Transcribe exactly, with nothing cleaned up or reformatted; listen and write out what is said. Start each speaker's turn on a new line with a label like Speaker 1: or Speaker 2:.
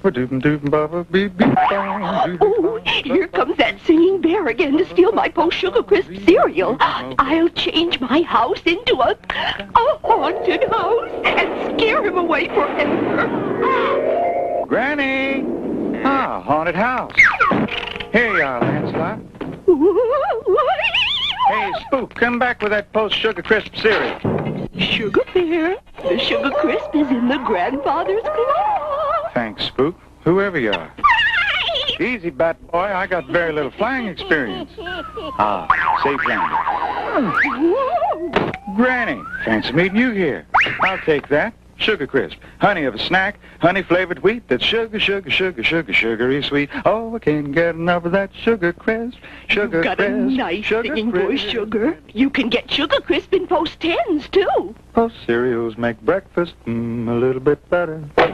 Speaker 1: Oh, here comes that singing bear again to steal my Post Sugar Crisp cereal. I'll change my house into a, a haunted house and scare him away forever.
Speaker 2: Granny! Ah, haunted house. Here you are, Lancelot. Hey, Spook, come back with that Post Sugar Crisp cereal.
Speaker 1: Sugar Bear, the Sugar Crisp is in the grandfather's claw.
Speaker 2: Thanks, Spook. Whoever you are. Easy, Bat Boy. I got very little flying experience. Ah, safe landing. Granny, fancy meeting you here. I'll take that. Sugar Crisp. Honey of a snack. Honey-flavored wheat that's sugar, sugar, sugar, sugar, sugary sweet. Oh, I can't get enough of that Sugar Crisp. Sugar
Speaker 1: You've got
Speaker 2: Crisp.
Speaker 1: a nice
Speaker 2: Sugar
Speaker 1: singing
Speaker 2: Crisp.
Speaker 1: voice, Sugar. You can get Sugar Crisp in Post Tens, too.
Speaker 2: Post cereals make breakfast mm, a little bit better.